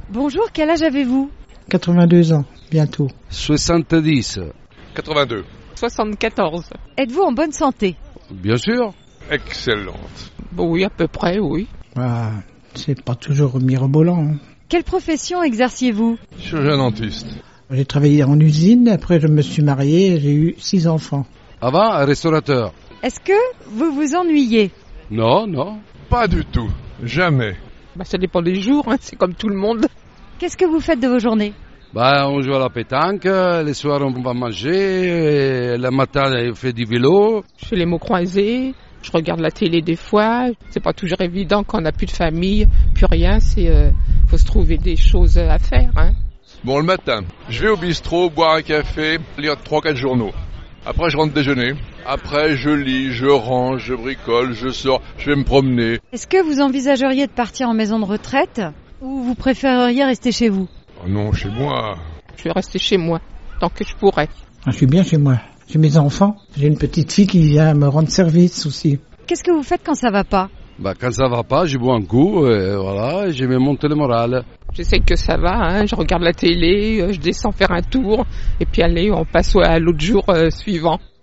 Bonjour, quel âge avez-vous? 82 ans, bientôt. 70. 82. 74. Êtes-vous en bonne santé? Bien sûr. Excellente. Oui, à peu près, oui. Ah, c'est pas toujours mirobolant. Quelle profession exerciez-vous? Chirurgien dentiste. J'ai travaillé en usine, après je me suis marié et j'ai eu 6 enfants. Avant, un restaurateur. Est-ce que vous vous ennuyez? Non. Pas du tout. Jamais. Ça dépend des jours, c'est comme tout le monde. Qu'est-ce que vous faites de vos journées? On joue à la pétanque, les soirs on va manger, le matin on fait du vélo. Je fais les mots croisés, je regarde la télé des fois. C'est pas toujours évident quand on n'a plus de famille, plus rien. Faut se trouver des choses à faire. Bon, le matin, je vais au bistrot, boire un café, lire 3-4 journaux. Après, je rentre déjeuner. Après, je lis, je range, je bricole, je sors, je vais me promener. Est-ce que vous envisageriez de partir en maison de retraite ou vous préféreriez rester chez vous? Oh non, chez moi. Je vais rester chez moi, tant que je pourrai. Je suis bien chez moi. J'ai mes enfants. J'ai une petite fille qui vient me rendre service aussi. Qu'est-ce que vous faites quand ça va pas? Quand ça va pas, je bois un coup, et voilà, je me monte le moral. J'essaie que ça va, je regarde la télé, je descends faire un tour, et puis allez, on passe à l'autre jour suivant.